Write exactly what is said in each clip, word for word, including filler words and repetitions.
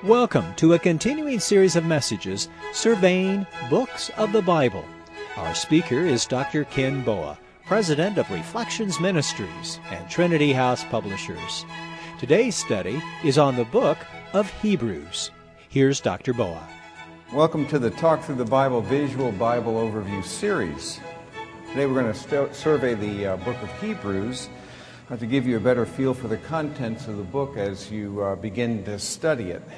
Welcome to a continuing series of messages surveying books of the Bible. Our speaker is Doctor Ken Boa, President of Reflections Ministries and Trinity House Publishers. Today's study is on the book of Hebrews. Here's Doctor Boa. Welcome to the Talk Through the Bible Visual Bible Overview series. Today we're going to st- survey the uh, book of Hebrews uh, to give you a better feel for the contents of the book as you uh, begin to study it.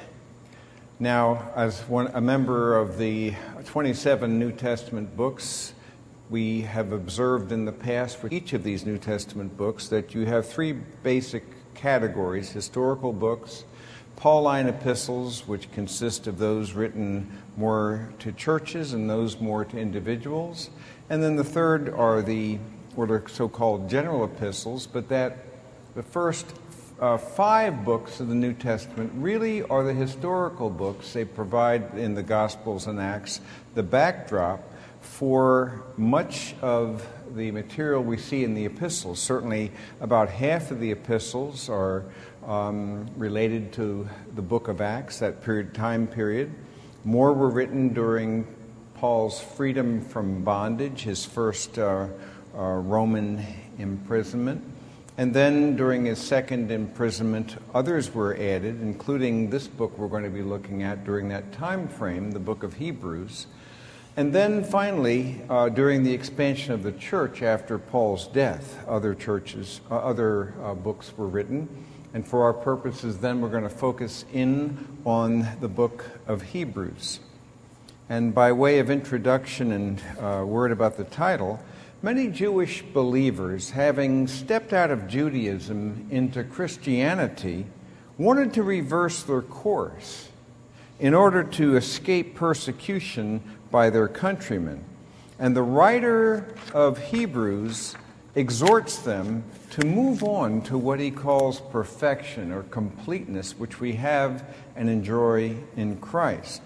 Now, as one, a member of the twenty-seven New Testament books, we have observed in the past for each of these New Testament books that you have three basic categories: historical books, Pauline epistles, which consist of those written more to churches and those more to individuals, and then the third are the what are so-called general epistles, but that the first Uh, five books of the New Testament really are the historical books. They provide in the Gospels and Acts the backdrop for much of the material we see in the epistles. Certainly about half of the epistles are um, related to the book of Acts, that period, time period. More were written during Paul's freedom from bondage, his first uh, uh, Roman imprisonment. And then during his second imprisonment, others were added, including this book we're going to be looking at during that time frame, the book of Hebrews. And then finally, uh, during the expansion of the church after Paul's death, other churches, uh, other uh, books were written. And for our purposes, then we're going to focus in on the book of Hebrews. And by way of introduction and uh, word about the title, many Jewish believers, having stepped out of Judaism into Christianity, wanted to reverse their course in order to escape persecution by their countrymen. And the writer of Hebrews exhorts them to move on to what he calls perfection or completeness, which we have and enjoy in Christ.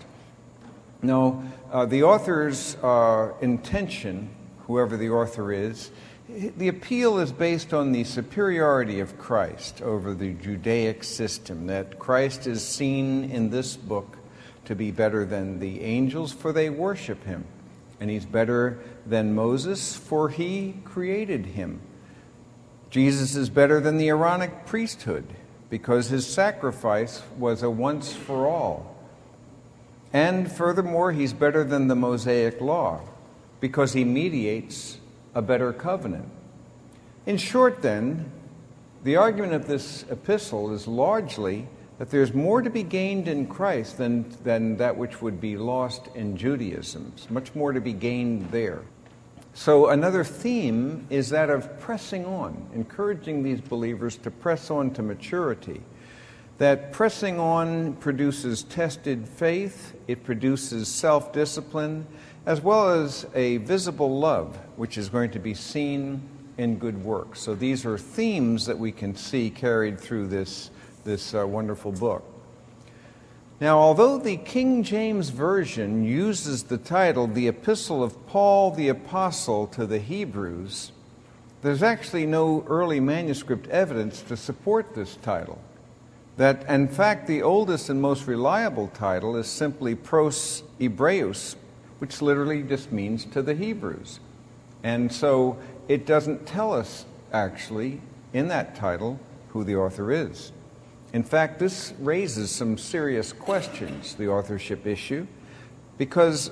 Now, uh, the author's uh, intention, whoever the author is, the appeal is based on the superiority of Christ over the Judaic system, that Christ is seen in this book to be better than the angels, for they worship him. And he's better than Moses, for he created him. Jesus is better than the Aaronic priesthood, because his sacrifice was a once for all. And furthermore, he's better than the Mosaic law, because he mediates a better covenant. In short, then, the argument of this epistle is largely that there's more to be gained in Christ than, than that which would be lost in Judaism. There's much more to be gained there. So another theme is that of pressing on, encouraging these believers to press on to maturity. That pressing on produces tested faith, it produces self-discipline, as well as a visible love, which is going to be seen in good works. So these are themes that we can see carried through this, this uh, wonderful book. Now, although the King James Version uses the title, The Epistle of Paul the Apostle to the Hebrews, there's actually no early manuscript evidence to support this title. That, in fact, the oldest and most reliable title is simply Pros Hebreus, which literally just means to the Hebrews. And so it doesn't tell us, actually, in that title, who the author is. In fact, this raises some serious questions, the authorship issue, because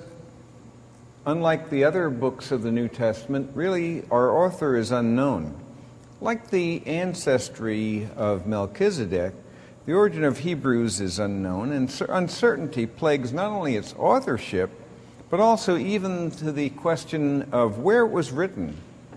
unlike the other books of the New Testament, really our author is unknown. Like the ancestry of Melchizedek, the origin of Hebrews is unknown, and uncertainty plagues not only its authorship, but also even to the question of where it was written,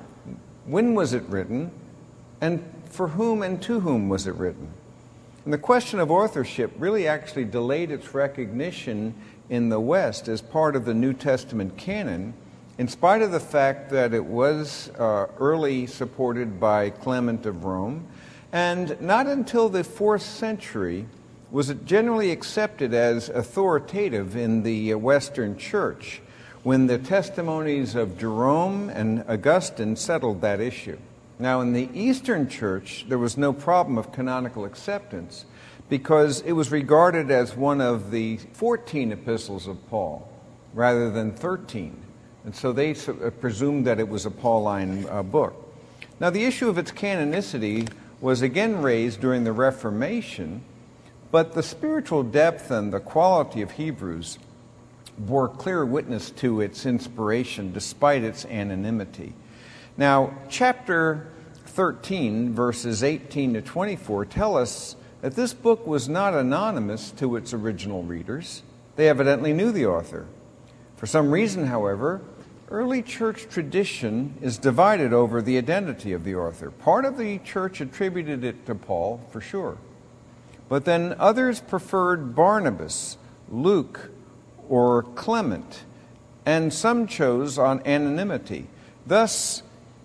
when was it written, and for whom and to whom was it written. And the question of authorship really actually delayed its recognition in the West as part of the New Testament canon, in spite of the fact that it was uh, early supported by Clement of Rome, and not until the fourth century was it generally accepted as authoritative in the Western Church, when the testimonies of Jerome and Augustine settled that issue. Now, in the Eastern Church, there was no problem of canonical acceptance because it was regarded as one of the fourteen epistles of Paul rather than thirteen. And so they presumed that it was a Pauline uh, book. Now, the issue of its canonicity was again raised during the Reformation, but the spiritual depth and the quality of Hebrews bore clear witness to its inspiration despite its anonymity. Now, chapter thirteen, verses eighteen to twenty-four tell us that this book was not anonymous to its original readers. They evidently knew the author. For some reason, however, early church tradition is divided over the identity of the author. Part of the church attributed it to Paul, for sure. But then others preferred Barnabas, Luke, or Clement, and some chose on anonymity. Thus,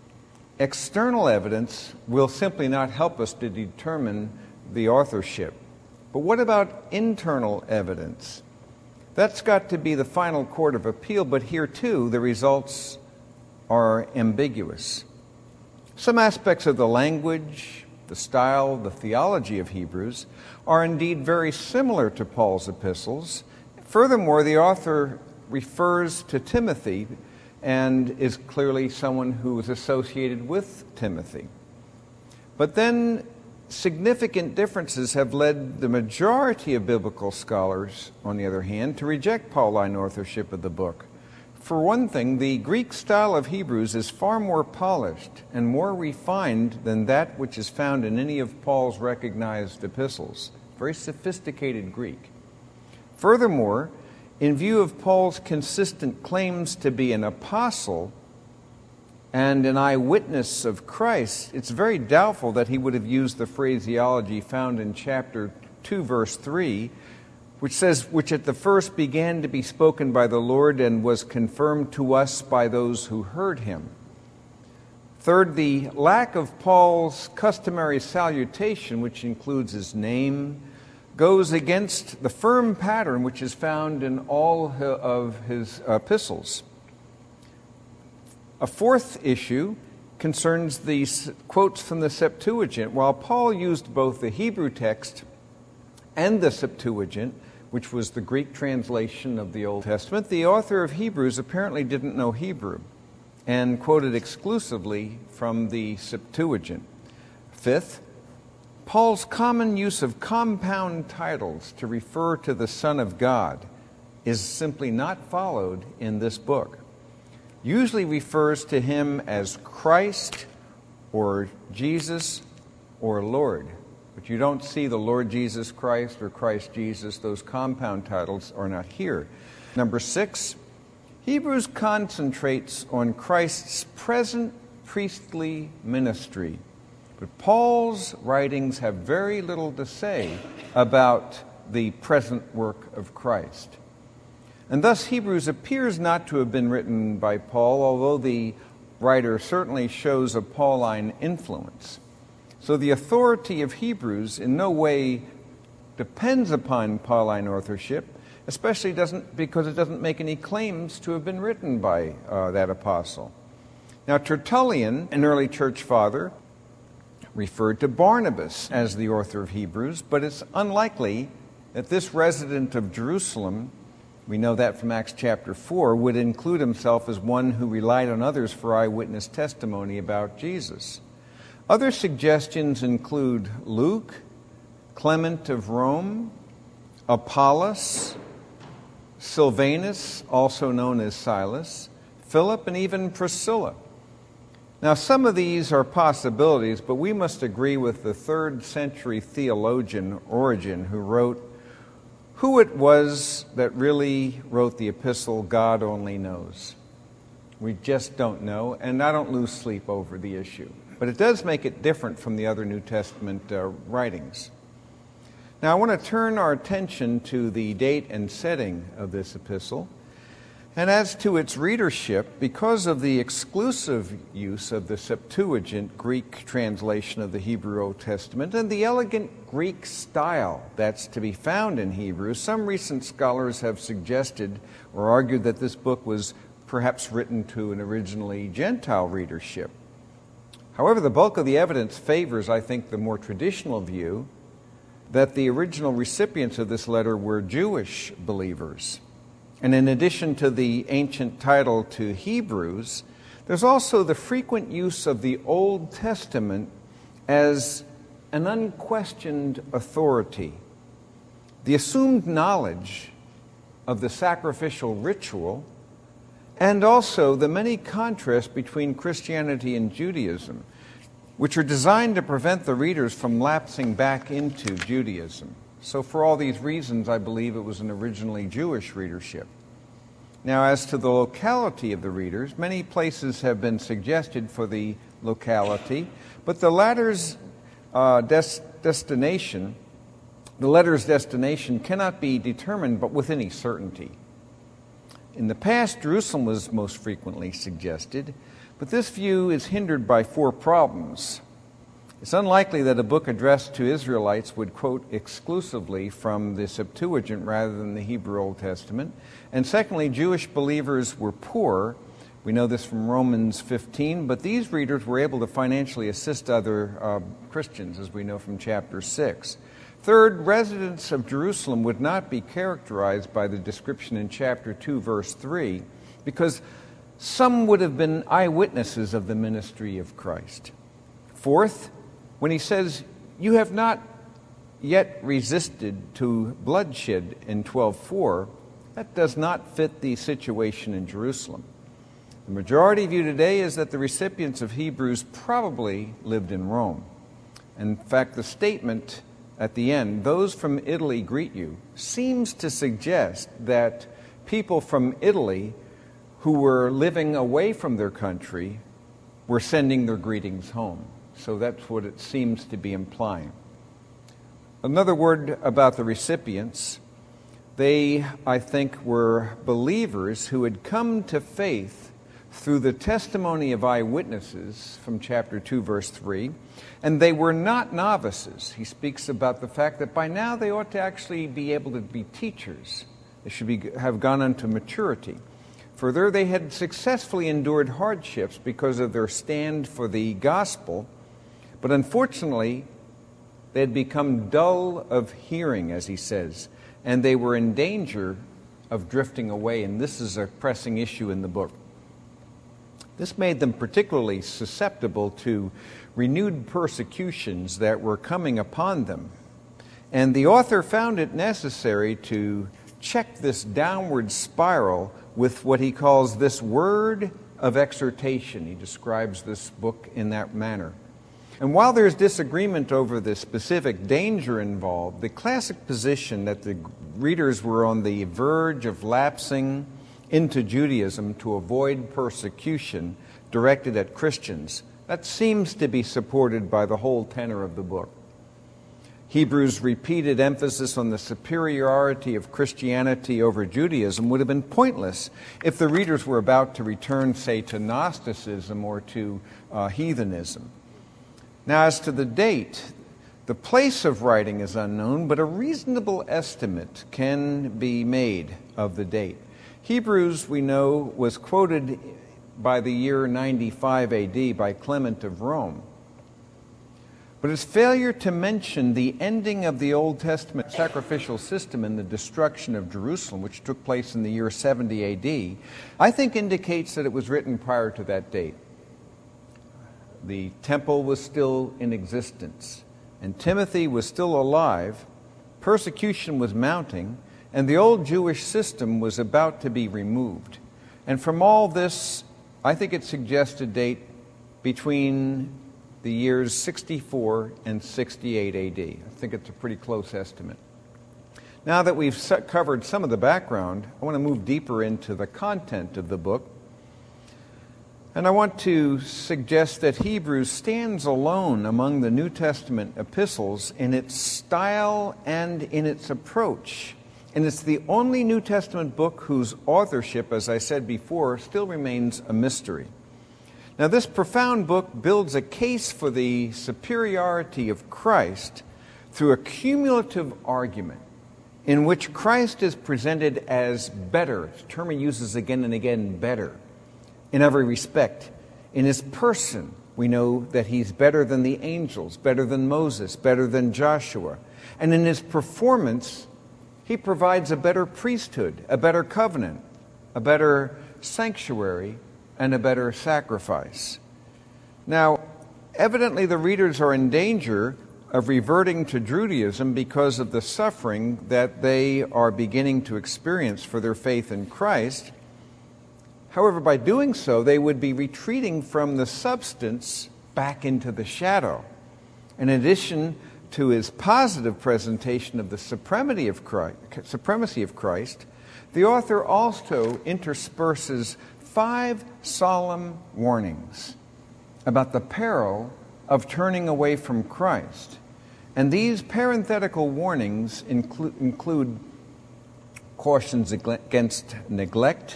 external evidence will simply not help us to determine the authorship. But what about internal evidence? That's got to be the final court of appeal, but here too the results are ambiguous. Some aspects of the language, the style, the theology of Hebrews are indeed very similar to Paul's epistles. Furthermore, the author refers to Timothy and is clearly someone who is associated with Timothy. But then significant differences have led the majority of biblical scholars, on the other hand, to reject Pauline authorship of the book. For one thing, the Greek style of Hebrews is far more polished and more refined than that which is found in any of Paul's recognized epistles. Very sophisticated Greek. Furthermore, in view of Paul's consistent claims to be an apostle and an eyewitness of Christ, it's very doubtful that he would have used the phraseology found in chapter two, verse three, which says, which at the first began to be spoken by the Lord and was confirmed to us by those who heard him. Third, the lack of Paul's customary salutation, which includes his name, goes against the firm pattern which is found in all of his epistles. A fourth issue concerns the quotes from the Septuagint. While Paul used both the Hebrew text and the Septuagint, which was the Greek translation of the Old Testament, the author of Hebrews apparently didn't know Hebrew and quoted exclusively from the Septuagint. Fifth, Paul's common use of compound titles to refer to the Son of God is simply not followed in this book. Usually refers to him as Christ or Jesus or Lord. But you don't see the Lord Jesus Christ or Christ Jesus. Those compound titles are not here. Number six, Hebrews concentrates on Christ's present priestly ministry. But Paul's writings have very little to say about the present work of Christ. And thus Hebrews appears not to have been written by Paul, although the writer certainly shows a Pauline influence. So the authority of Hebrews in no way depends upon Pauline authorship, especially doesn't because it doesn't make any claims to have been written by uh, that apostle. Now, Tertullian, an early church father, referred to Barnabas as the author of Hebrews, but it's unlikely that this resident of Jerusalem, we know that from Acts chapter four, would include himself as one who relied on others for eyewitness testimony about Jesus. Other suggestions include Luke, Clement of Rome, Apollos, Silvanus, also known as Silas, Philip, and even Priscilla. Now, some of these are possibilities, but we must agree with the third century theologian Origen, who wrote, "Who it was that really wrote the epistle, God only knows." We just don't know, and I don't lose sleep over the issue. But it does make it different from the other New Testament uh, writings. Now, I want to turn our attention to the date and setting of this epistle. And as to its readership, because of the exclusive use of the Septuagint Greek translation of the Hebrew Old Testament and the elegant Greek style that's to be found in Hebrew, some recent scholars have suggested or argued that this book was perhaps written to an originally Gentile readership. However, the bulk of the evidence favors, I think, the more traditional view that the original recipients of this letter were Jewish believers. And in addition to the ancient title to Hebrews, there's also the frequent use of the Old Testament as an unquestioned authority. The assumed knowledge of the sacrificial ritual, and also the many contrasts between Christianity and Judaism, which are designed to prevent the readers from lapsing back into Judaism. So for all these reasons, I believe it was an originally Jewish readership. Now, as to the locality of the readers, many places have been suggested for the locality, but the latter's uh, des- destination, the letter's destination cannot be determined but with any certainty. In the past, Jerusalem was most frequently suggested, but this view is hindered by four problems. It's unlikely that a book addressed to Israelites would quote exclusively from the Septuagint rather than the Hebrew Old Testament. And secondly, Jewish believers were poor. We know this from Romans fifteen, but these readers were able to financially assist other uh, Christians, as we know from chapter six. Third, residents of Jerusalem would not be characterized by the description in chapter two, verse three, because some would have been eyewitnesses of the ministry of Christ. Fourth, when he says, "You have not yet resisted to bloodshed" in twelve four, that does not fit the situation in Jerusalem. The majority view today is that the recipients of Hebrews probably lived in Rome. In fact, the statement at the end, "Those from Italy greet you," seems to suggest that people from Italy who were living away from their country were sending their greetings home. So that's what it seems to be implying. Another word about the recipients. They, I think, were believers who had come to faith through the testimony of eyewitnesses from chapter two, verse three, and they were not novices. He speaks about the fact that by now they ought to actually be able to be teachers. They should be, have gone unto maturity. Further, they had successfully endured hardships because of their stand for the gospel, but unfortunately, they had become dull of hearing, as he says, and they were in danger of drifting away, and this is a pressing issue in the book. This made them particularly susceptible to renewed persecutions that were coming upon them, and the author found it necessary to check this downward spiral with what he calls this word of exhortation. He describes this book in that manner. And while there's disagreement over the specific danger involved, the classic position that the readers were on the verge of lapsing into Judaism to avoid persecution directed at Christians, that seems to be supported by the whole tenor of the book. Hebrews' repeated emphasis on the superiority of Christianity over Judaism would have been pointless if the readers were about to return, say, to Gnosticism or to uh, heathenism. Now, as to the date, the place of writing is unknown, but a reasonable estimate can be made of the date. Hebrews, we know, was quoted by the year ninety-five A D by Clement of Rome. But his failure to mention the ending of the Old Testament sacrificial system and the destruction of Jerusalem, which took place in the year seventy A D, I think indicates that it was written prior to that date. The temple was still in existence, and Timothy was still alive, persecution was mounting, and the old Jewish system was about to be removed. And from all this, I think it suggests a date between the years sixty-four and sixty-eight A D. I think it's a pretty close estimate. Now that we've covered some of the background, I want to move deeper into the content of the book. And I want to suggest that Hebrews stands alone among the New Testament epistles in its style and in its approach. And it's the only New Testament book whose authorship, as I said before, still remains a mystery. Now, this profound book builds a case for the superiority of Christ through a cumulative argument in which Christ is presented as better, it's a term he uses again and again, better, in every respect, in his person, We know that he's better than the angels, better than Moses, better than Joshua. And in his performance, he provides a better priesthood, a better covenant, a better sanctuary, and a better sacrifice. Now, evidently the readers are in danger of reverting to Judaism because of the suffering that they are beginning to experience for their faith in Christ. However, by doing so, they would be retreating from the substance back into the shadow. In addition to his positive presentation of the supremacy of Christ, supremacy of Christ, the author also intersperses five solemn warnings about the peril of turning away from Christ. And these parenthetical warnings include, include cautions against neglect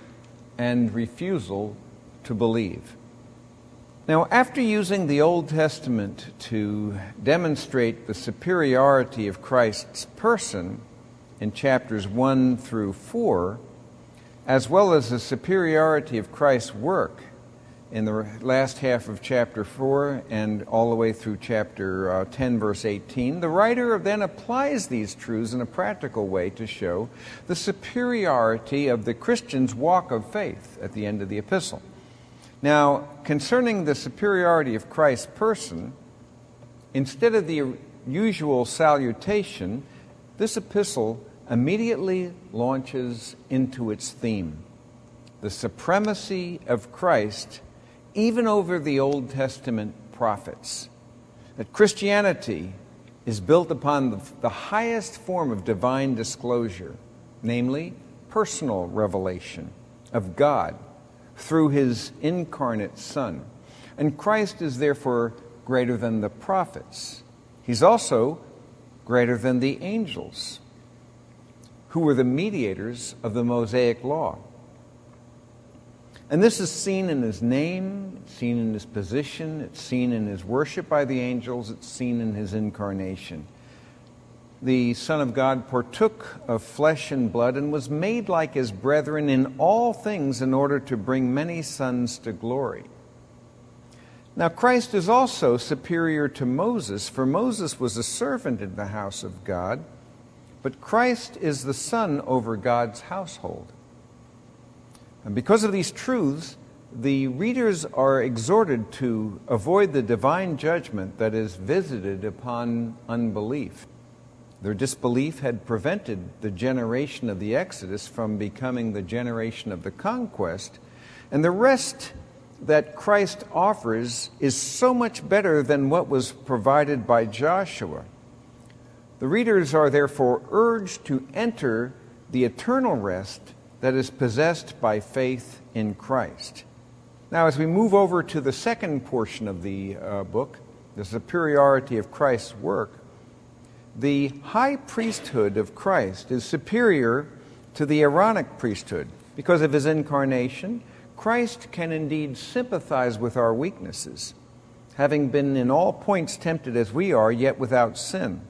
and refusal to believe. Now, after using the Old Testament to demonstrate the superiority of Christ's person in chapters one through four, as well as the superiority of Christ's work in the last half of chapter four and all the way through chapter uh, ten, verse eighteen, the writer then applies these truths in a practical way to show the superiority of the Christian's walk of faith at the end of the epistle. Now, concerning the superiority of Christ's person, instead of the usual salutation, this epistle immediately launches into its theme, the supremacy of Christ even over the Old Testament prophets. That Christianity is built upon the, the highest form of divine disclosure, namely personal revelation of God through his incarnate Son. And Christ is therefore greater than the prophets. He's also greater than the angels, who were the mediators of the Mosaic law. And this is seen in his name, it's seen in his position, it's seen in his worship by the angels, it's seen in his incarnation. The Son of God partook of flesh and blood and was made like his brethren in all things in order to bring many sons to glory. Now, Christ is also superior to Moses, for Moses was a servant in the house of God, but Christ is the son over God's household. And because of these truths, the readers are exhorted to avoid the divine judgment that is visited upon unbelief. Their disbelief had prevented the generation of the Exodus from becoming the generation of the conquest, and the rest that Christ offers is so much better than what was provided by Joshua. The readers are therefore urged to enter the eternal rest that is possessed by faith in Christ. Now, as we move over to the second portion of the uh, book, the superiority of Christ's work, the high priesthood of Christ is superior to the Aaronic priesthood. Because of his incarnation, Christ can indeed sympathize with our weaknesses, having been in all points tempted as we are, yet without sin.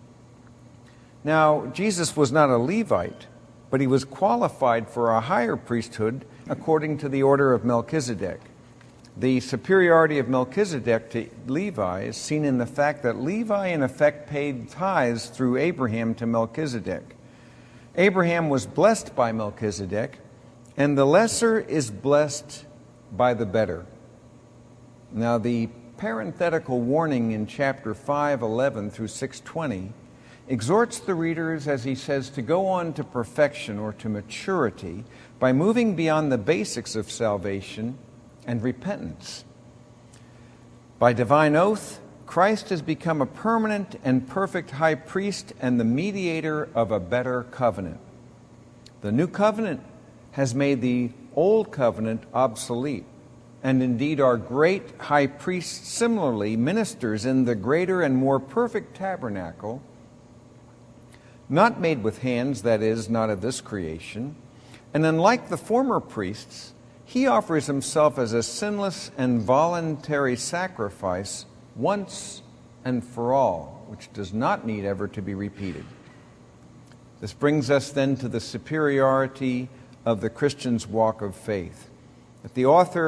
Now, Jesus was not a Levite, but he was qualified for a higher priesthood according to the order of Melchizedek. The superiority of Melchizedek to Levi is seen in the fact that Levi in effect paid tithes through Abraham to Melchizedek. Abraham was blessed by Melchizedek, and the lesser is blessed by the better. Now, the parenthetical warning in chapter five eleven through six twenty exhorts the readers, as he says, to go on to perfection or to maturity by moving beyond the basics of salvation and repentance. By divine oath, Christ has become a permanent and perfect high priest and the mediator of a better covenant. The new covenant has made the old covenant obsolete, and indeed our great high priest similarly ministers in the greater and more perfect tabernacle, not made with hands, that is, not of this creation. And unlike the former priests, he offers himself as a sinless and voluntary sacrifice once and for all, which does not need ever to be repeated. This brings us then to the superiority of the Christian's walk of faith. That the author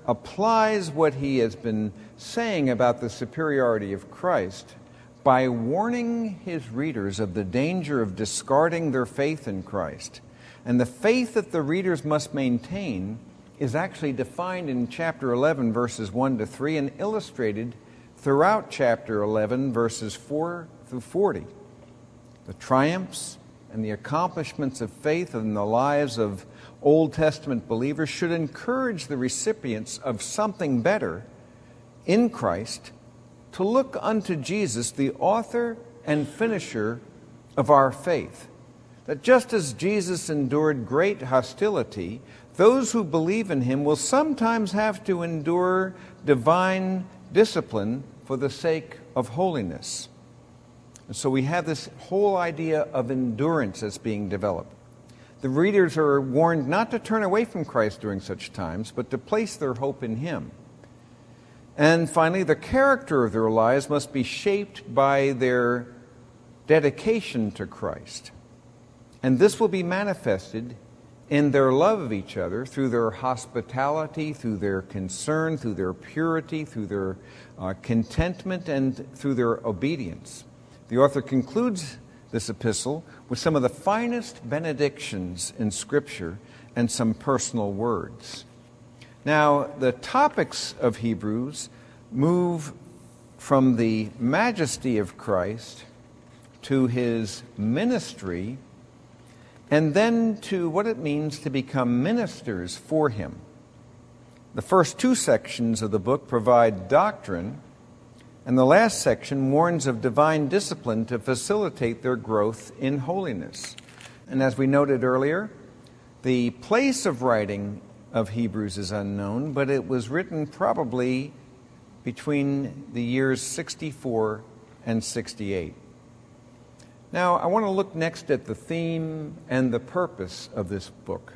applies what he has been saying about the superiority of Christ by warning his readers of the danger of discarding their faith in Christ. And the faith that the readers must maintain is actually defined in chapter eleven, verses one to three, and illustrated throughout chapter eleven, verses four through forty. The triumphs and the accomplishments of faith in the lives of Old Testament believers should encourage the recipients of something better in Christ to look unto Jesus, the author and finisher of our faith. That just as Jesus endured great hostility, those who believe in him will sometimes have to endure divine discipline for the sake of holiness. And so we have this whole idea of endurance that's being developed. The readers are warned not to turn away from Christ during such times, but to place their hope in him. And finally, the character of their lives must be shaped by their dedication to Christ. And this will be manifested in their love of each other through their hospitality, through their concern, through their purity, through their uh, contentment, and through their obedience. The author concludes this epistle with some of the finest benedictions in Scripture and some personal words. Now, the topics of Hebrews move from the majesty of Christ to his ministry, and then to what it means to become ministers for him. The first two sections of the book provide doctrine, and the last section warns of divine discipline to facilitate their growth in holiness. And as we noted earlier, the place of writing of Hebrews is unknown, but it was written probably between the years sixty-four and sixty-eight. Now, I want to look next at the theme and the purpose of this book.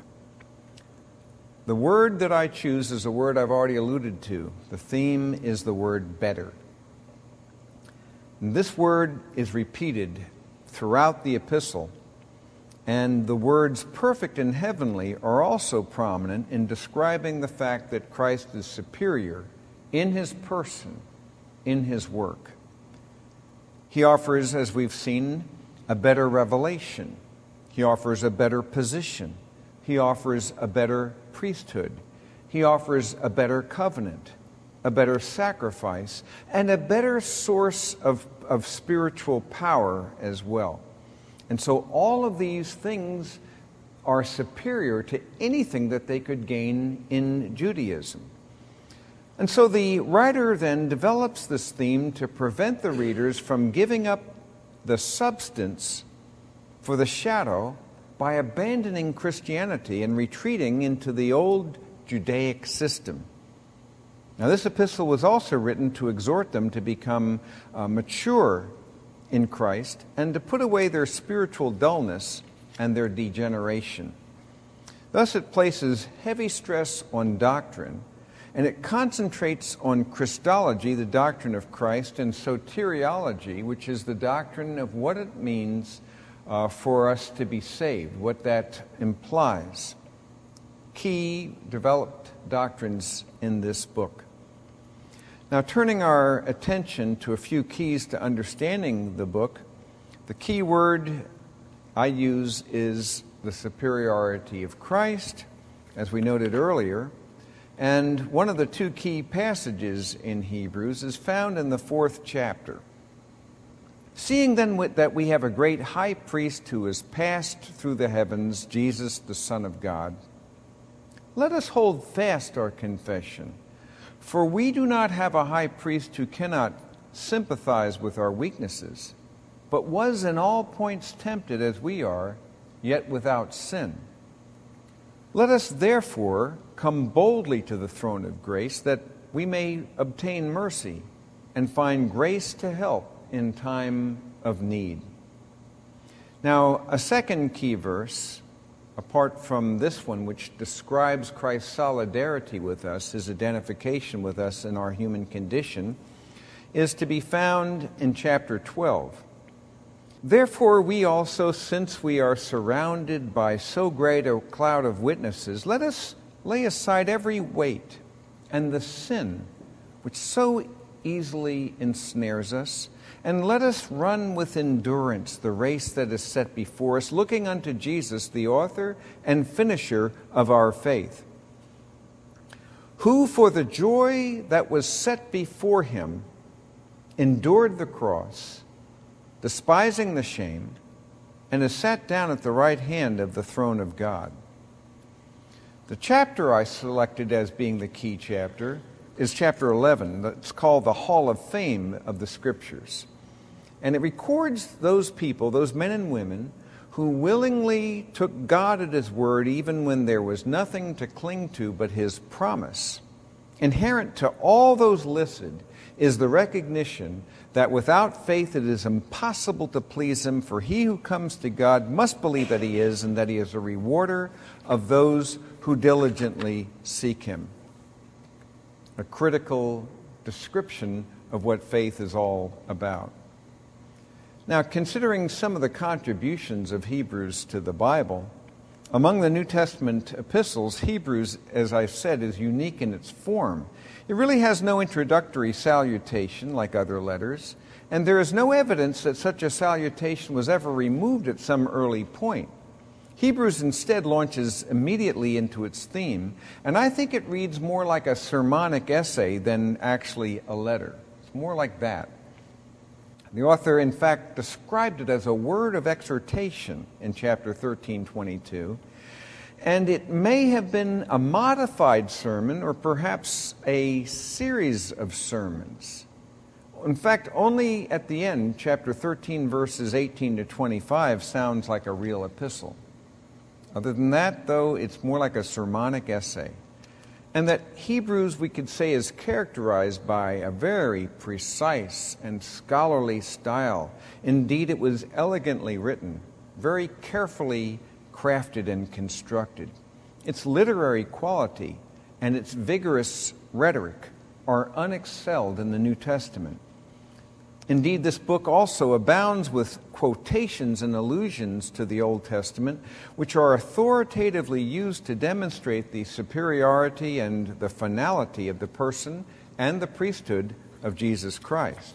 The word that I choose is a word I've already alluded to. The theme is the word better. And this word is repeated throughout the epistle, and the words perfect and heavenly are also prominent in describing the fact that Christ is superior in his person, in his work. He offers, as we've seen, a better revelation. He offers a better position. He offers a better priesthood. He offers a better covenant, a better sacrifice, and a better source of, of spiritual power as well. And so all of these things are superior to anything that they could gain in Judaism. And so the writer then develops this theme to prevent the readers from giving up the substance for the shadow by abandoning Christianity and retreating into the old Judaic system. Now, this epistle was also written to exhort them to become uh, mature in Christ and to put away their spiritual dullness and their degeneration. Thus, it places heavy stress on doctrine, and it concentrates on Christology, the doctrine of Christ, and soteriology, which is the doctrine of what it means uh, for us to be saved, what that implies. Key developed doctrines in this book. Now, turning our attention to a few keys to understanding the book, the key word I use is the superiority of Christ, as we noted earlier. And one of the two key passages in Hebrews is found in the fourth chapter. Seeing then that we have a great high priest who has passed through the heavens, Jesus, the Son of God, let us hold fast our confession. For we do not have a high priest who cannot sympathize with our weaknesses, but was in all points tempted as we are, yet without sin. Let us therefore come boldly to the throne of grace, that we may obtain mercy and find grace to help in time of need. Now, a second key verse, apart from this one, which describes Christ's solidarity with us, his identification with us in our human condition, is to be found in chapter twelve. Therefore, we also, since we are surrounded by so great a cloud of witnesses, let us lay aside every weight and the sin which so easily ensnares us, and let us run with endurance the race that is set before us, looking unto Jesus, the author and finisher of our faith, who for the joy that was set before him endured the cross, despising the shame, and is sat down at the right hand of the throne of God. The chapter I selected as being the key chapter is chapter eleven. It's called the Hall of Fame of the Scriptures. And it records those people, those men and women, who willingly took God at His word even when there was nothing to cling to but His promise. Inherent to all those listed is the recognition that without faith it is impossible to please Him, for he who comes to God must believe that He is, and that He is a rewarder of those who diligently seek Him. A critical description of what faith is all about. Now, considering some of the contributions of Hebrews to the Bible, among the New Testament epistles, Hebrews, as I've said, is unique in its form. It really has no introductory salutation like other letters, and there is no evidence that such a salutation was ever removed at some early point. Hebrews instead launches immediately into its theme, and I think it reads more like a sermonic essay than actually a letter. It's more like that. The author, in fact, described it as a word of exhortation in chapter thirteen twenty-two, and it may have been a modified sermon or perhaps a series of sermons. In fact, only at the end, chapter thirteen, verses eighteen to twenty-five, sounds like a real epistle. Other than that, though, it's more like a sermonic essay. And that Hebrews, we could say, is characterized by a very precise and scholarly style. Indeed, it was elegantly written, very carefully crafted and constructed. Its literary quality and its vigorous rhetoric are unexcelled in the New Testament. Indeed, this book also abounds with quotations and allusions to the Old Testament, which are authoritatively used to demonstrate the superiority and the finality of the person and the priesthood of Jesus Christ.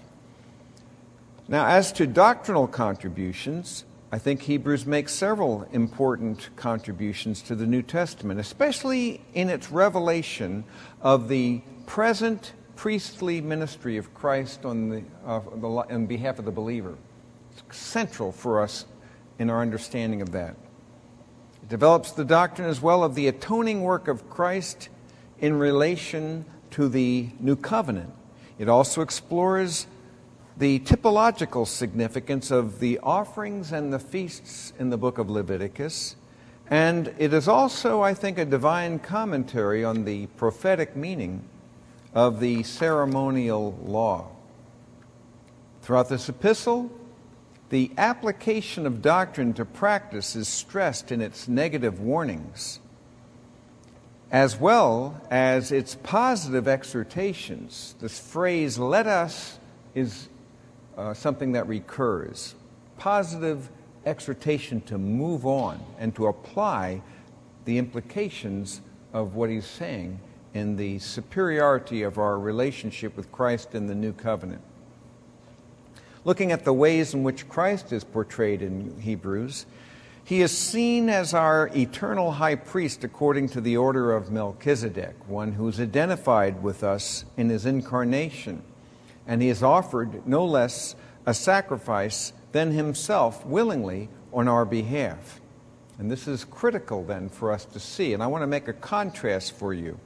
Now, as to doctrinal contributions, I think Hebrews makes several important contributions to the New Testament, especially in its revelation of the present priestly ministry of Christ on the, uh, the on behalf of the believer. It's central for us in our understanding of that. It develops the doctrine as well of the atoning work of Christ in relation to the new covenant. It also explores the typological significance of the offerings and the feasts in the book of Leviticus. And it is also, I think, a divine commentary on the prophetic meaning of the ceremonial law. Throughout this epistle, the application of doctrine to practice is stressed in its negative warnings, as well as its positive exhortations. This phrase, "let us," is uh, something that recurs. Positive exhortation to move on and to apply the implications of what he's saying in the superiority of our relationship with Christ in the new covenant. Looking at the ways in which Christ is portrayed in Hebrews, he is seen as our eternal high priest according to the order of Melchizedek, one who is identified with us in his incarnation. And he has offered no less a sacrifice than himself willingly on our behalf. And this is critical then for us to see. And I want to make a contrast for you.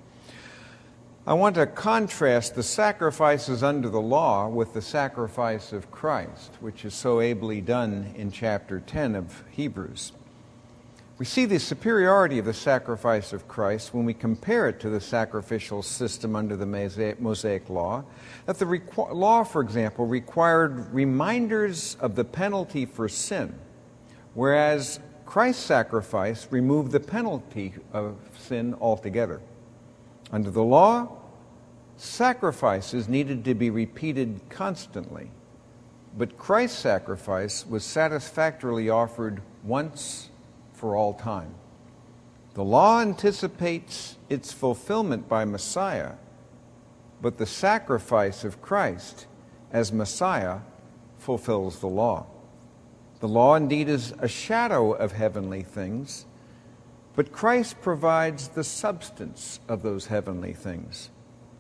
I want to contrast the sacrifices under the law with the sacrifice of Christ, which is so ably done in chapter ten of Hebrews. We see the superiority of the sacrifice of Christ when we compare it to the sacrificial system under the Mosaic law. That the requ- law, for example, required reminders of the penalty for sin, whereas Christ's sacrifice removed the penalty of sin altogether. Under the law, sacrifices needed to be repeated constantly, but Christ's sacrifice was satisfactorily offered once for all time. The law anticipates its fulfillment by Messiah, but the sacrifice of Christ as Messiah fulfills the law. The law indeed is a shadow of heavenly things, but Christ provides the substance of those heavenly things.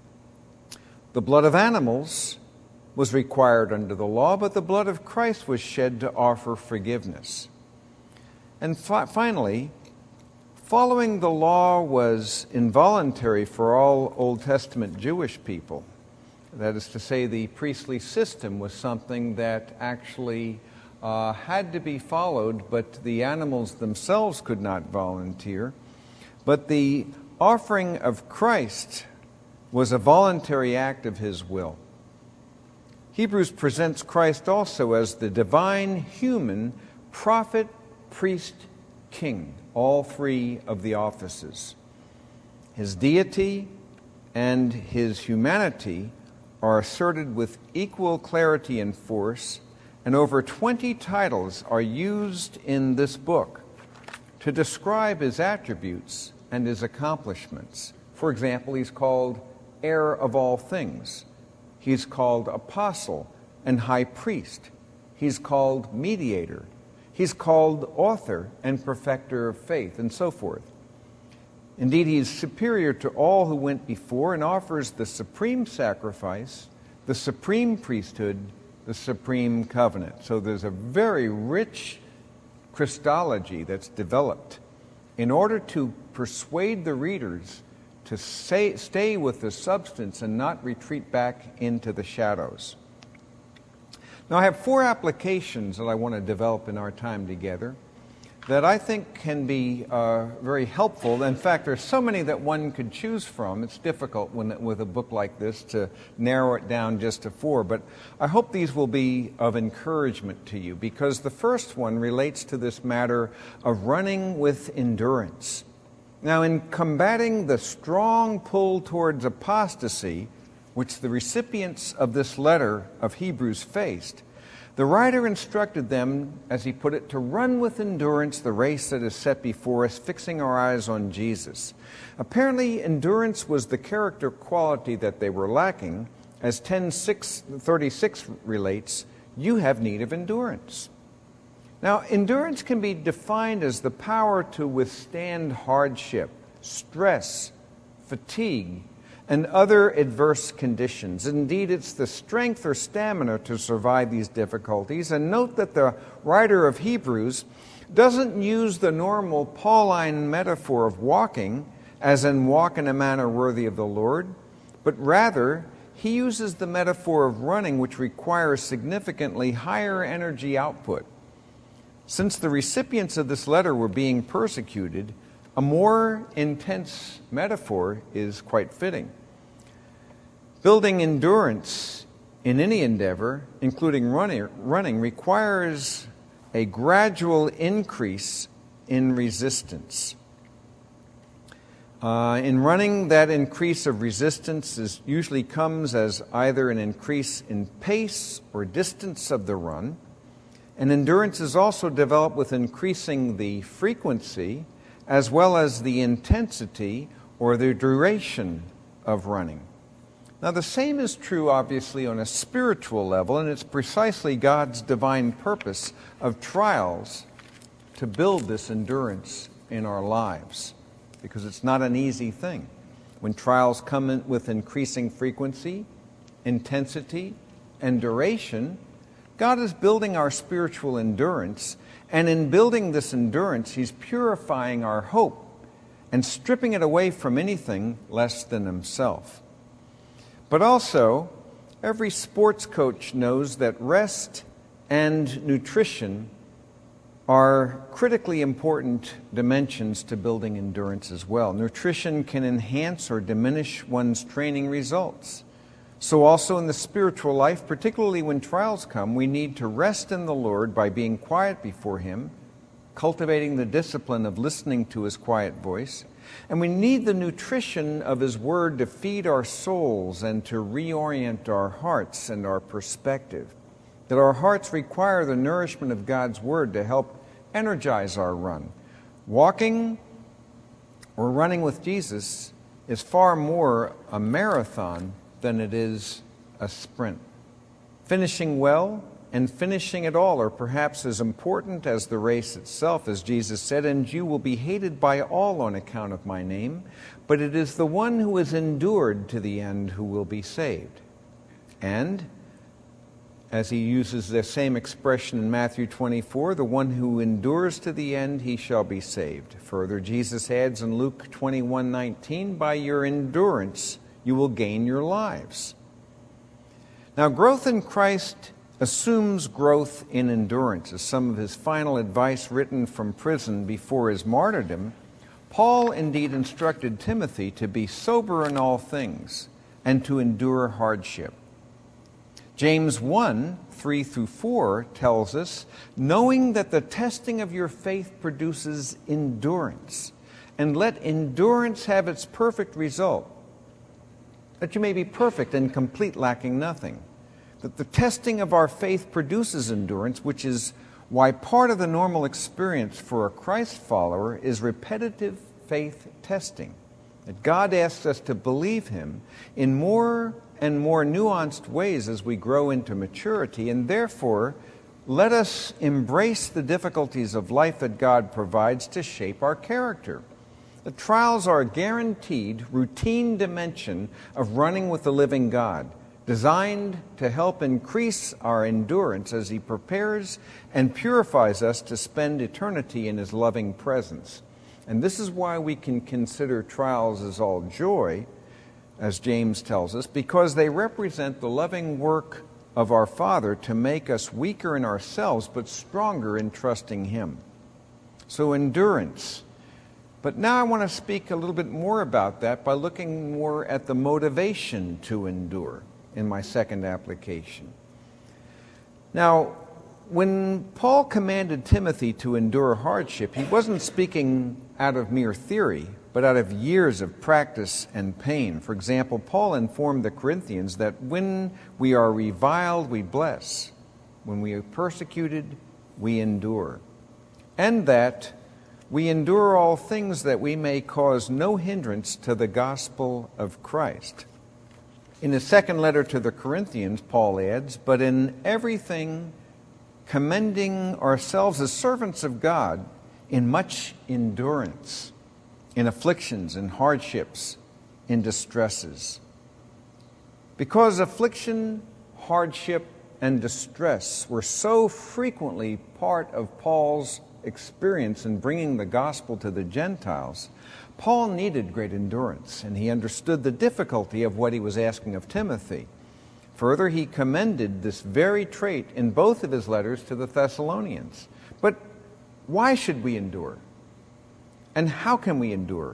The blood of animals was required under the law, but the blood of Christ was shed to offer forgiveness. And fi- finally, following the law was involuntary for all Old Testament Jewish people. That is to say, the priestly system was something that actually uh, had to be followed, but the animals themselves could not volunteer. But the offering of Christ was a voluntary act of His will. Hebrews presents Christ also as the divine, human, prophet, priest, king, all three of the offices. His deity and His humanity are asserted with equal clarity and force, and over twenty titles are used in this book to describe His attributes and His accomplishments. For example, He's called heir of all things. He's called apostle and high priest. He's called mediator. He's called author and perfecter of faith, and so forth. Indeed, He is superior to all who went before and offers the supreme sacrifice, the supreme priesthood, the supreme covenant. So there's a very rich Christology that's developed in order to persuade the readers to say, stay with the substance and not retreat back into the shadows. Now, I have four applications that I want to develop in our time together that I think can be uh, very helpful. In fact, there's so many that one could choose from. It's difficult when, with a book like this to narrow it down just to four, but I hope these will be of encouragement to you, because the first one relates to this matter of running with endurance. Now, in combating the strong pull towards apostasy, which the recipients of this letter of Hebrews faced, the writer instructed them, as he put it, to run with endurance the race that is set before us, fixing our eyes on Jesus. Apparently, endurance was the character quality that they were lacking. As ten thirty-six relates, you have need of endurance. Now, endurance can be defined as the power to withstand hardship, stress, fatigue, and other adverse conditions. Indeed, it's the strength or stamina to survive these difficulties. And note that the writer of Hebrews doesn't use the normal Pauline metaphor of walking, as in walk in a manner worthy of the Lord, but rather he uses the metaphor of running, which requires significantly higher energy output. Since the recipients of this letter were being persecuted, a more intense metaphor is quite fitting. Building endurance in any endeavor, including running, running requires a gradual increase in resistance. Uh, in running, that increase of resistance is, usually comes as either an increase in pace or distance of the run. And endurance is also developed with increasing the frequency as well as the intensity or the duration of running. Now, the same is true, obviously, on a spiritual level, and it's precisely God's divine purpose of trials to build this endurance in our lives, because it's not an easy thing. When trials come in with increasing frequency, intensity, and duration, God is building our spiritual endurance, and in building this endurance, He's purifying our hope and stripping it away from anything less than Himself. But also, every sports coach knows that rest and nutrition are critically important dimensions to building endurance as well. Nutrition can enhance or diminish one's training results. So also in the spiritual life, particularly when trials come, we need to rest in the Lord by being quiet before Him, cultivating the discipline of listening to His quiet voice. And we need the nutrition of His Word to feed our souls and to reorient our hearts and our perspective. That our hearts require the nourishment of God's Word to help energize our run. Walking or running with Jesus is far more a marathon than it is a sprint. Finishing well and finishing it all are perhaps as important as the race itself, as Jesus said, and you will be hated by all on account of my name, but it is the one who has endured to the end who will be saved. And, as he uses the same expression in Matthew twenty-four, the one who endures to the end, he shall be saved. Further, Jesus adds in Luke twenty-one nineteen, by your endurance you will gain your lives. Now, growth in Christ assumes growth in endurance. As some of his final advice written from prison before his martyrdom, Paul indeed instructed Timothy to be sober in all things and to endure hardship. James one, three through four tells us, knowing that the testing of your faith produces endurance, and let endurance have its perfect result, that you may be perfect and complete, lacking nothing. That the testing of our faith produces endurance, which is why part of the normal experience for a Christ follower is repetitive faith testing. That God asks us to believe Him in more and more nuanced ways as we grow into maturity, and therefore let us embrace the difficulties of life that God provides to shape our character. The trials are a guaranteed, routine dimension of running with the living God, designed to help increase our endurance as He prepares and purifies us to spend eternity in His loving presence. And this is why we can consider trials as all joy, as James tells us, because they represent the loving work of our Father to make us weaker in ourselves but stronger in trusting Him. So endurance. But now I want to speak a little bit more about that by looking more at the motivation to endure in my second application. Now, when Paul commanded Timothy to endure hardship, he wasn't speaking out of mere theory, but out of years of practice and pain. For example, Paul informed the Corinthians that when we are reviled, we bless. When we are persecuted, we endure. And that we endure all things that we may cause no hindrance to the gospel of Christ. In his second letter to the Corinthians, Paul adds, but in everything commending ourselves as servants of God in much endurance, in afflictions, in hardships, in distresses. Because affliction, hardship, and distress were so frequently part of Paul's experience in bringing the gospel to the Gentiles, Paul needed great endurance, and he understood the difficulty of what he was asking of Timothy. Further, he commended this very trait in both of his letters to the Thessalonians. But why should we endure? And how can we endure?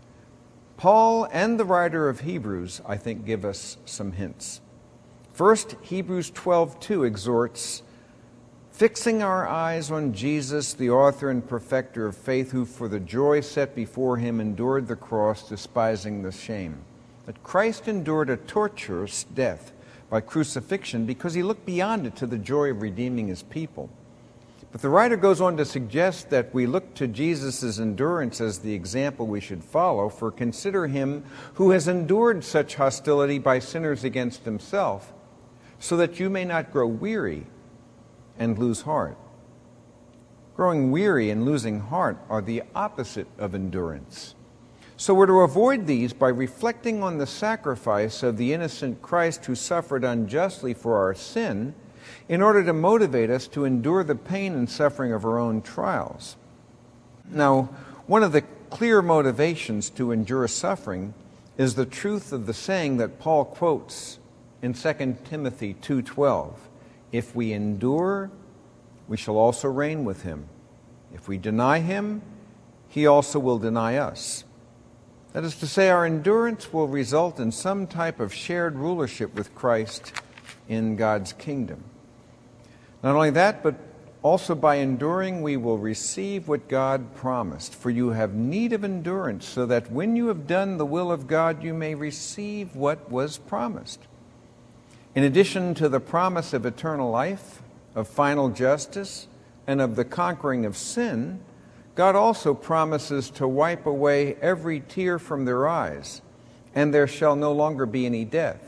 Paul and the writer of Hebrews, I think, give us some hints. First, Hebrews twelve two exhorts, fixing our eyes on Jesus, the author and perfecter of faith, who for the joy set before him endured the cross, despising the shame. That Christ endured a torturous death by crucifixion because he looked beyond it to the joy of redeeming his people. But the writer goes on to suggest that we look to Jesus' endurance as the example we should follow, for consider him who has endured such hostility by sinners against himself, so that you may not grow weary and lose heart. Growing weary and losing heart are the opposite of endurance. So we're to avoid these by reflecting on the sacrifice of the innocent Christ who suffered unjustly for our sin in order to motivate us to endure the pain and suffering of our own trials. Now, one of the clear motivations to endure suffering is the truth of the saying that Paul quotes in Second Timothy two twelve. If we endure, we shall also reign with him. If we deny him, he also will deny us. That is to say, our endurance will result in some type of shared rulership with Christ in God's kingdom. Not only that, but also by enduring we will receive what God promised. For you have need of endurance, so that when you have done the will of God, you may receive what was promised. In addition to the promise of eternal life, of final justice, and of the conquering of sin, God also promises to wipe away every tear from their eyes, and there shall no longer be any death,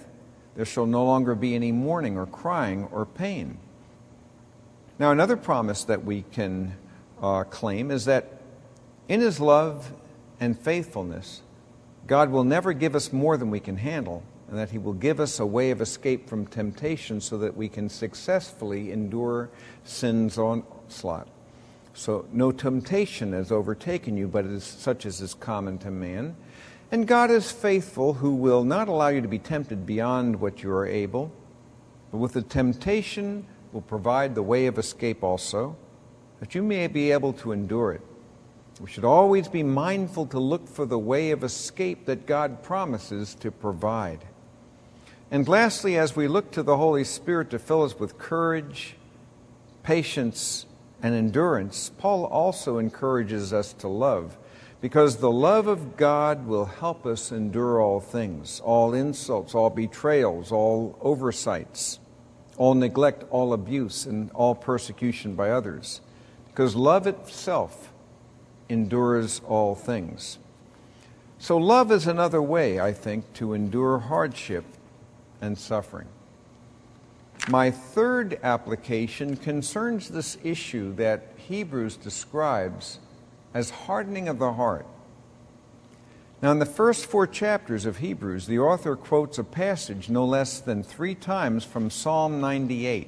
There shall no longer be any mourning or crying or pain. Now, another promise that we can uh, claim is that in His love and faithfulness, God will never give us more than we can handle, and that He will give us a way of escape from temptation so that we can successfully endure sin's onslaught. So no temptation has overtaken you, but it is such as is common to man. And God is faithful, who will not allow you to be tempted beyond what you are able, but with the temptation will provide the way of escape also, that you may be able to endure it. We should always be mindful to look for the way of escape that God promises to provide. And lastly, as we look to the Holy Spirit to fill us with courage, patience, and endurance, Paul also encourages us to love, because the love of God will help us endure all things, all insults, all betrayals, all oversights, all neglect, all abuse, and all persecution by others, because love itself endures all things. So love is another way, I think, to endure hardship and suffering. My third application concerns this issue that Hebrews describes as hardening of the heart. Now, in the first four chapters of Hebrews, the author quotes a passage no less than three times from Psalm ninety-eight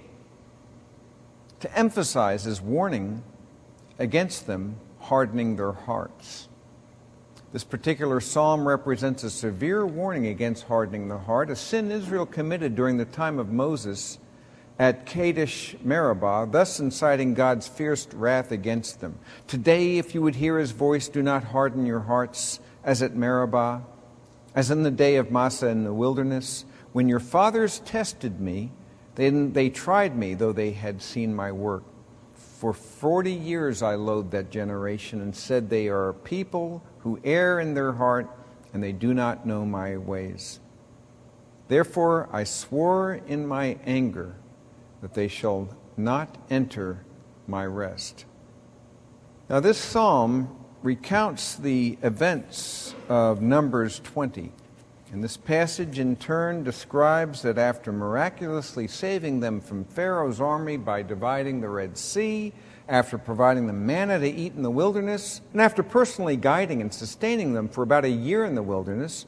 to emphasize his warning against them hardening their hearts. This particular psalm represents a severe warning against hardening the heart, a sin Israel committed during the time of Moses at Kadesh Meribah, thus inciting God's fierce wrath against them. Today, if you would hear His voice, do not harden your hearts as at Meribah, as in the day of Massah in the wilderness, when your fathers tested me, then they tried me, though they had seen my work. For forty years I loathed that generation and said, they are a people who err in their heart, and they do not know my ways. Therefore I swore in my anger that they shall not enter my rest. Now this psalm recounts the events of Numbers twenty. And this passage in turn describes that after miraculously saving them from Pharaoh's army by dividing the Red Sea, after providing them manna to eat in the wilderness, and after personally guiding and sustaining them for about a year in the wilderness,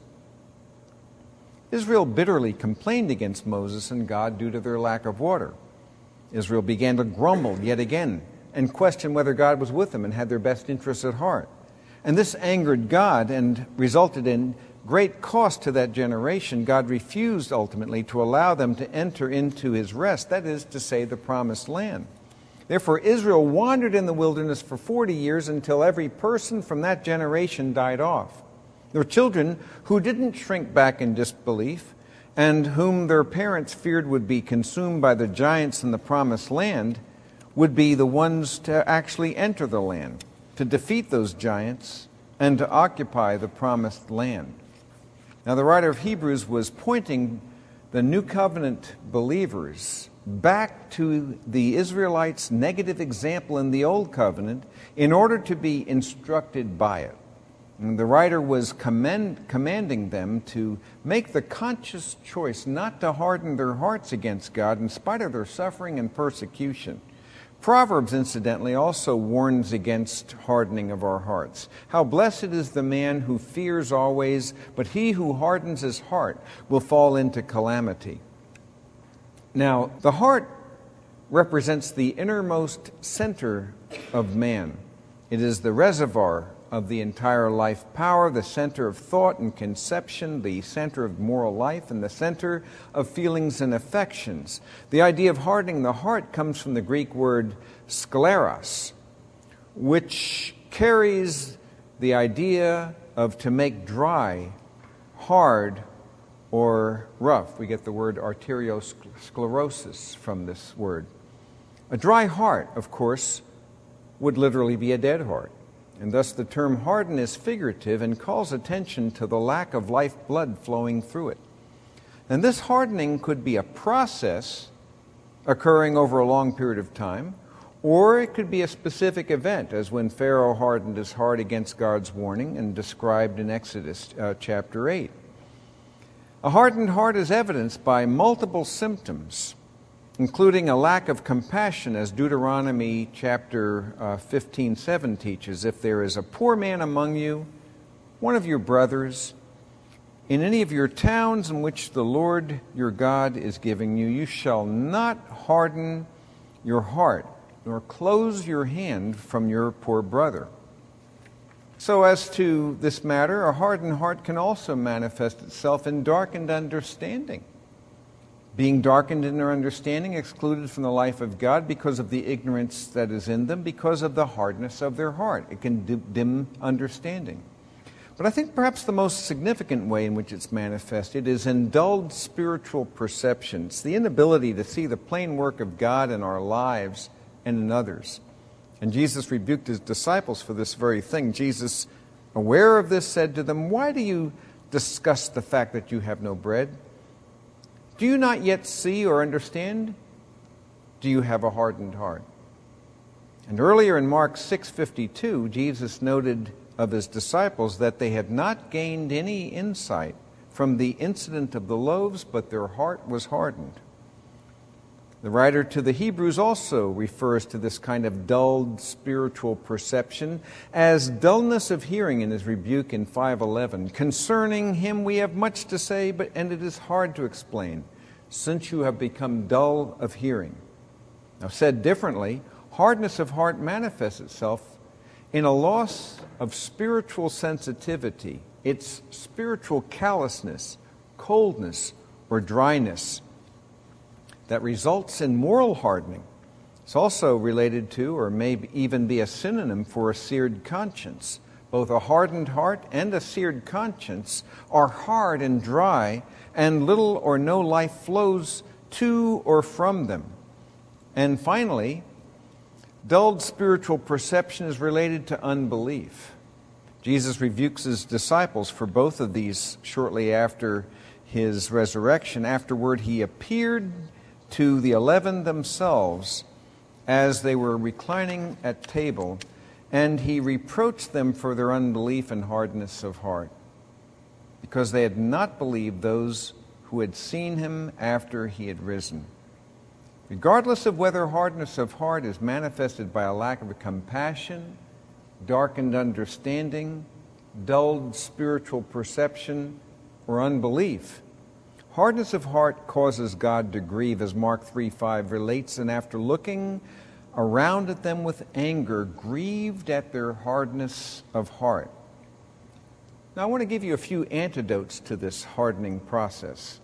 Israel bitterly complained against Moses and God due to their lack of water. Israel began to grumble yet again and question whether God was with them and had their best interests at heart. And this angered God and resulted in great cost to that generation. God refused ultimately to allow them to enter into His rest, that is to say, the promised land. Therefore, Israel wandered in the wilderness for forty years until every person from that generation died off. Their children, who didn't shrink back in disbelief, and whom their parents feared would be consumed by the giants in the promised land, would be the ones to actually enter the land, to defeat those giants, and to occupy the promised land. Now, the writer of Hebrews was pointing the New Covenant believers back to the Israelites' negative example in the Old Covenant in order to be instructed by it. And the writer was commend, commanding them to make the conscious choice not to harden their hearts against God in spite of their suffering and persecution. Proverbs, incidentally, also warns against hardening of our hearts. How blessed is the man who fears always, but he who hardens his heart will fall into calamity. Now, the heart represents the innermost center of man. It is the reservoir of the entire life power, the center of thought and conception, the center of moral life, and the center of feelings and affections. The idea of hardening the heart comes from the Greek word skleros, which carries the idea of to make dry, hard, or rough. We get the word arteriosclerosis from this word. A dry heart, of course, would literally be a dead heart. And thus the term harden is figurative and calls attention to the lack of life blood flowing through it. And this hardening could be a process occurring over a long period of time, or it could be a specific event, as when Pharaoh hardened his heart against God's warning and described in Exodus uh, chapter eight. A hardened heart is evidenced by multiple symptoms, including a lack of compassion, as Deuteronomy chapter uh, fifteen seven teaches. If there is a poor man among you, one of your brothers, in any of your towns in which the Lord your God is giving you, you shall not harden your heart, nor close your hand from your poor brother. So as to this matter, a hardened heart can also manifest itself in darkened understanding. Being darkened in their understanding, excluded from the life of God because of the ignorance that is in them, because of the hardness of their heart. It can dim understanding. But I think perhaps the most significant way in which it's manifested is in dulled spiritual perceptions, the inability to see the plain work of God in our lives and in others. And Jesus rebuked his disciples for this very thing. Jesus, aware of this, said to them, "Why do you discuss the fact that you have no bread? Do you not yet see or understand? Do you have a hardened heart?" And earlier in Mark six fifty-two, Jesus noted of his disciples that they had not gained any insight from the incident of the loaves, but their heart was hardened. The writer to the Hebrews also refers to this kind of dulled spiritual perception as dullness of hearing in his rebuke in five eleven. Concerning him we have much to say, but and it is hard to explain, since you have become dull of hearing. Now, said differently, hardness of heart manifests itself in a loss of spiritual sensitivity. It's spiritual callousness, coldness, or dryness that results in moral hardening. It's also related to, or may even be a synonym for, a seared conscience. Both a hardened heart and a seared conscience are hard and dry, and little or no life flows to or from them. And finally, dulled spiritual perception is related to unbelief. Jesus rebukes his disciples for both of these shortly after his resurrection. Afterward, he appeared to the eleven themselves as they were reclining at table, and he reproached them for their unbelief and hardness of heart, because they had not believed those who had seen him after he had risen. Regardless of whether hardness of heart is manifested by a lack of compassion, darkened understanding, dulled spiritual perception, or unbelief, hardness of heart causes God to grieve, as Mark three five relates, and after looking around at them with anger, grieved at their hardness of heart. Now, I want to give you a few antidotes to this hardening process.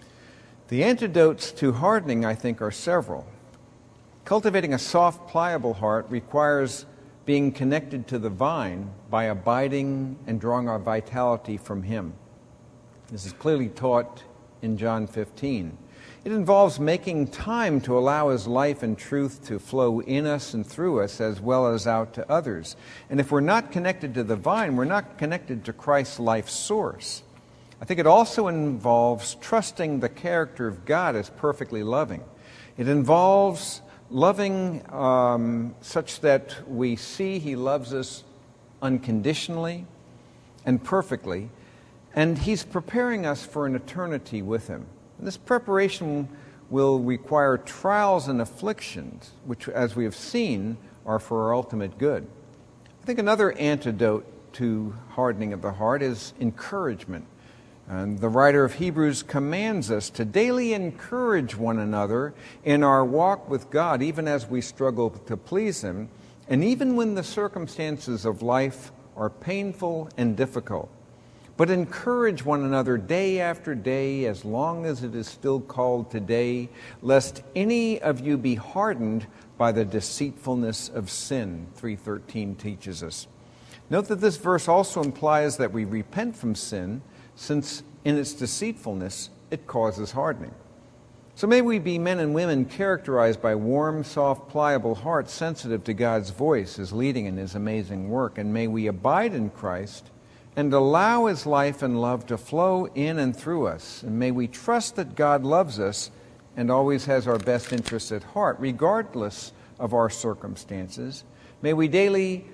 The antidotes to hardening, I think, are several. Cultivating a soft, pliable heart requires being connected to the vine by abiding and drawing our vitality from him. This is clearly taught in John fifteen. It involves making time to allow his life and truth to flow in us and through us, as well as out to others. And if we're not connected to the vine, we're not connected to Christ's life source. I think it also involves trusting the character of God as perfectly loving. It involves loving um, such that we see he loves us unconditionally and perfectly, and he's preparing us for an eternity with him. And this preparation will require trials and afflictions, which, as we have seen, are for our ultimate good. I think another antidote to hardening of the heart is encouragement. And the writer of Hebrews commands us to daily encourage one another in our walk with God, even as we struggle to please him, and even when the circumstances of life are painful and difficult. But encourage one another day after day, as long as it is still called today, lest any of you be hardened by the deceitfulness of sin, three thirteen teaches us. Note that this verse also implies that we repent from sin, since in its deceitfulness it causes hardening. So may we be men and women characterized by warm, soft, pliable hearts, sensitive to God's voice, his leading in his amazing work, and may we abide in Christ and allow his life and love to flow in and through us. And may we trust that God loves us and always has our best interests at heart, regardless of our circumstances. May we daily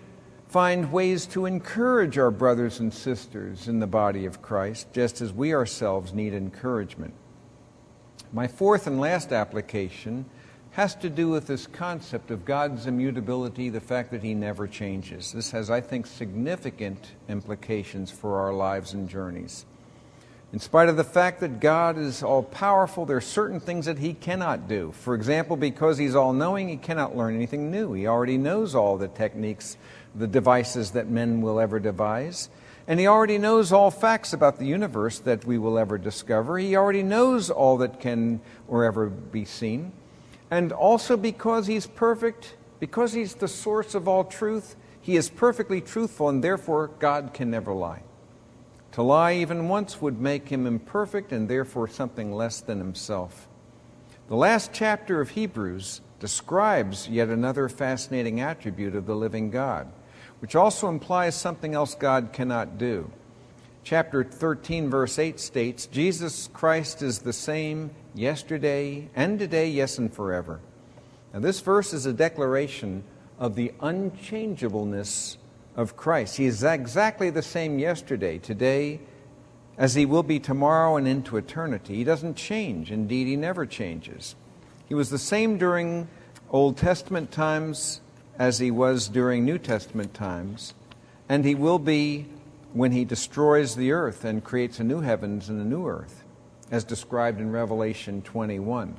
find ways to encourage our brothers and sisters in the body of Christ, just as we ourselves need encouragement. My fourth and last application has to do with this concept of God's immutability, the fact that He never changes. This has, I think, significant implications for our lives and journeys. In spite of the fact that God is all-powerful, there are certain things that He cannot do. For example, because He's all-knowing, He cannot learn anything new. He already knows all the techniques, the devices that men will ever devise. And He already knows all facts about the universe that we will ever discover. He already knows all that can or ever be seen. And also because He's perfect, because He's the source of all truth, He is perfectly truthful, and therefore God can never lie. To lie even once would make Him imperfect and therefore something less than Himself. The last chapter of Hebrews describes yet another fascinating attribute of the living God, which also implies something else God cannot do. Chapter thirteen, verse eight states, Jesus Christ is the same yesterday and today, yes, and forever. Now, this verse is a declaration of the unchangeableness of Christ. He is exactly the same yesterday, today, as He will be tomorrow and into eternity. He doesn't change. Indeed, He never changes. He was the same during Old Testament times as He was during New Testament times, and He will be when He destroys the earth and creates a new heavens and a new earth, as described in Revelation twenty-one.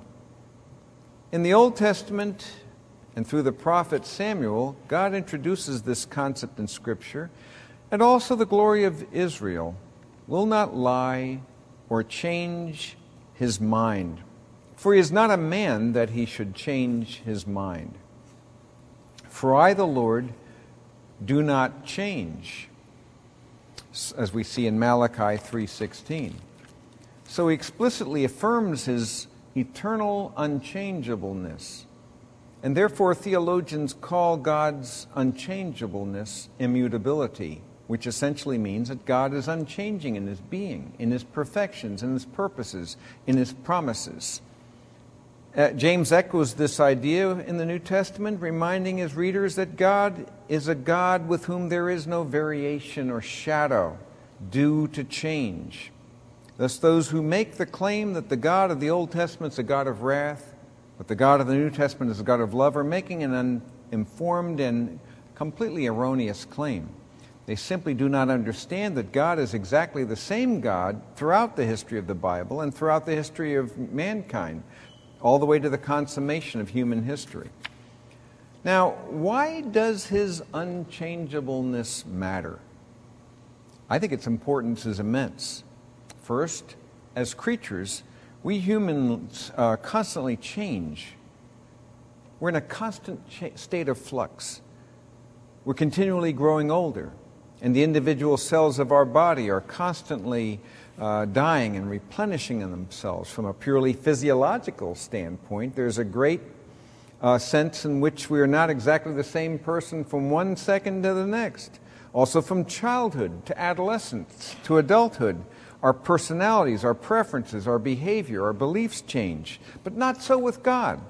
In the Old Testament and through the prophet Samuel, God introduces this concept in Scripture, and also the glory of Israel will not lie or change His mind. For He is not a man that He should change His mind. For I, the Lord, do not change, as we see in Malachi three sixteen. So He explicitly affirms His eternal unchangeableness. And therefore theologians call God's unchangeableness immutability, which essentially means that God is unchanging in His being, in His perfections, in His purposes, in His promises. Uh, James echoes this idea in the New Testament, reminding his readers that God is a God with whom there is no variation or shadow due to change. Thus, those who make the claim that the God of the Old Testament is a God of wrath, but the God of the New Testament is a God of love, are making an uninformed and completely erroneous claim. They simply do not understand that God is exactly the same God throughout the history of the Bible and throughout the history of mankind, all the way to the consummation of human history. Now, why does His unchangeableness matter? I think its importance is immense. First, as creatures, we humans uh, constantly change. We're in a constant cha- state of flux. We're continually growing older, and the individual cells of our body are constantly uh, dying and replenishing in themselves. From a purely physiological standpoint, there's a great uh, sense in which we are not exactly the same person from one second to the next. Also from childhood to adolescence to adulthood, our personalities, our preferences, our behavior, our beliefs change. But not so with God.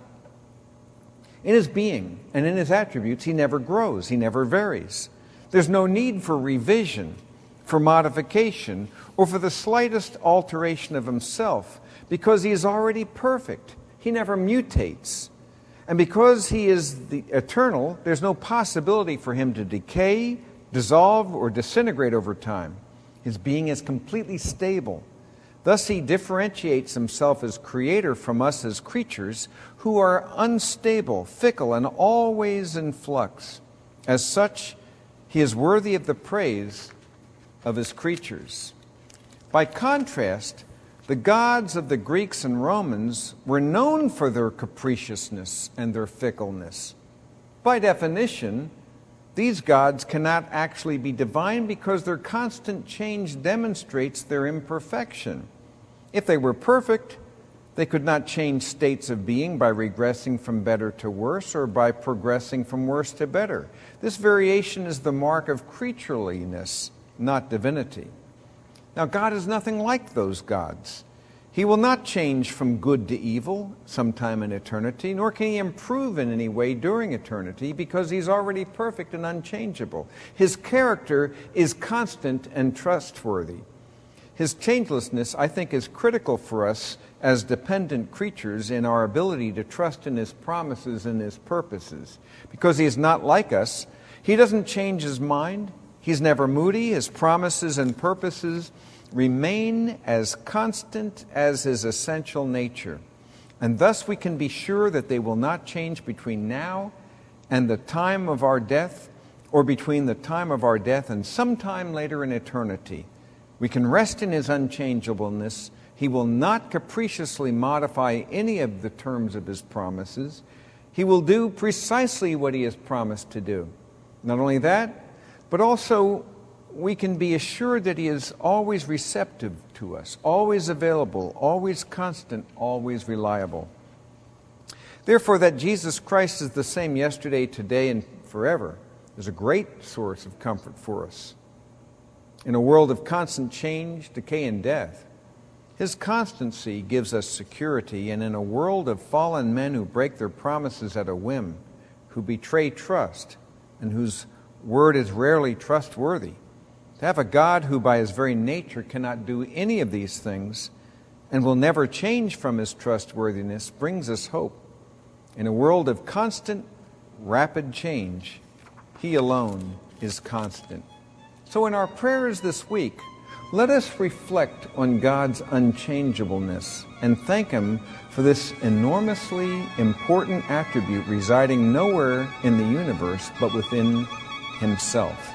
In His being and in His attributes, He never grows. He never varies. There's no need for revision, for modification, or for the slightest alteration of Himself, because He is already perfect. He never mutates. And because He is the eternal, there's no possibility for Him to decay, dissolve, or disintegrate over time. His being is completely stable. Thus, He differentiates Himself as Creator from us as creatures who are unstable, fickle, and always in flux. As such, He is worthy of the praise of His creatures. By contrast, the gods of the Greeks and Romans were known for their capriciousness and their fickleness. By definition, these gods cannot actually be divine because their constant change demonstrates their imperfection. If they were perfect, they could not change states of being by regressing from better to worse or by progressing from worse to better. This variation is the mark of creatureliness, not divinity. Now, God is nothing like those gods. He He will not change from good to evil sometime in eternity, nor can he improve in any way during eternity, because he's already perfect and unchangeable. His character is constant and trustworthy. His changelessness, I think, is critical for us as dependent creatures in our ability to trust in his promises and his purposes. Because he is not like us, he doesn't change his mind. He's never moody. His promises and purposes remain as constant as his essential nature. And thus we can be sure that they will not change between now and the time of our death, or between the time of our death and sometime later in eternity. We can rest in his unchangeableness. He will not capriciously modify any of the terms of his promises. He will do precisely what he has promised to do. Not only that, but also we can be assured that he is always receptive to us, always available, always constant, always reliable. Therefore, that Jesus Christ is the same yesterday, today, and forever is a great source of comfort for us. In a world of constant change, decay, and death, his constancy gives us security, and in a world of fallen men who break their promises at a whim, who betray trust, and whose word is rarely trustworthy, to have a God who by his very nature cannot do any of these things and will never change from his trustworthiness brings us hope. In a world of constant, rapid change, he alone is constant. So in our prayers this week, let us reflect on God's unchangeableness and thank him for this enormously important attribute residing nowhere in the universe but within himself.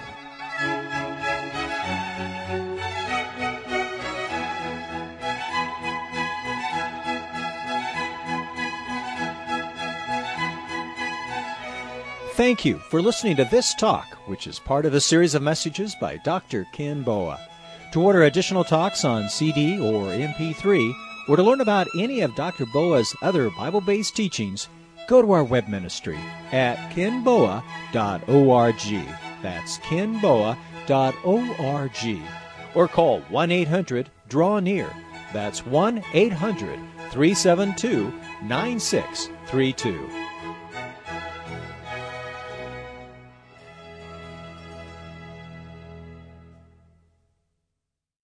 Thank you for listening to This Talk, which is part of a series of messages by Doctor Ken Boa. To order additional talks on C D or M P three, or to learn about any of Doctor Boa's other Bible-based teachings, go to our web ministry at ken boa dot org. That's ken boa dot org. Or call one eight hundred draw near. That's one eight hundred three seven two nine six three two.